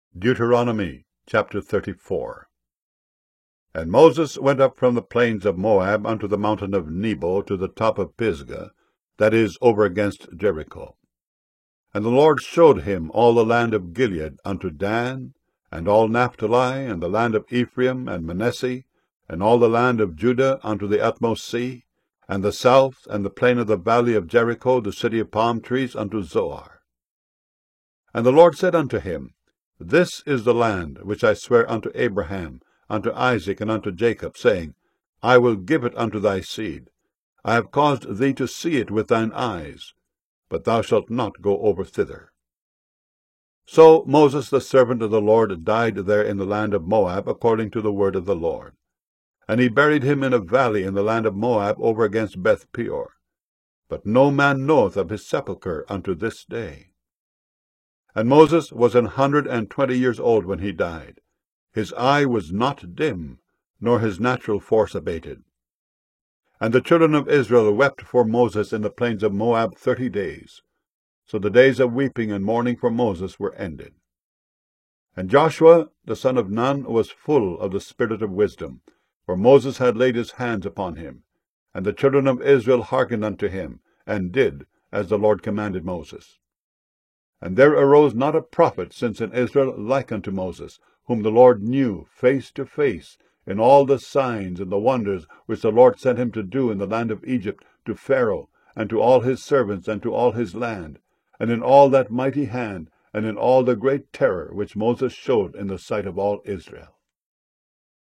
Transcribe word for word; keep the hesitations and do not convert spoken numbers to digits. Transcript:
Deuteronomy chapter thirty-four. And Moses went up from the plains of Moab unto the mountain of Nebo to the top of Pisgah, that is over against Jericho. And the Lord showed him all the land of Gilead unto Dan, and all Naphtali, and the land of Ephraim and Manasseh, and all the land of Judah unto the utmost sea, and the south, and the plain of the valley of Jericho, the city of palm trees, unto Zoar. And the Lord said unto him, This is the land which I swear unto Abraham, unto Isaac, and unto Jacob, saying, I will give it unto thy seed. I have caused thee to see it with thine eyes, but thou shalt not go over thither. So Moses the servant of the Lord died there in the land of Moab, according to the word of the Lord. And he buried him in a valley in the land of Moab, over against Beth Peor. But no man knoweth of his sepulchre unto this day. And Moses was an hundred and twenty years old when he died. His eye was not dim, nor his natural force abated. And the children of Israel wept for Moses in the plains of Moab thirty days. So the days of weeping and mourning for Moses were ended. And Joshua the son of Nun was full of the spirit of wisdom, for Moses had laid his hands upon him. And the children of Israel hearkened unto him, and did as the Lord commanded Moses. And there arose not a prophet since in Israel like unto Moses, whom the Lord knew face to face, in all the signs and the wonders which the Lord sent him to do in the land of Egypt, to Pharaoh, and to all his servants, and to all his land, and in all that mighty hand, and in all the great terror which Moses showed in the sight of all Israel.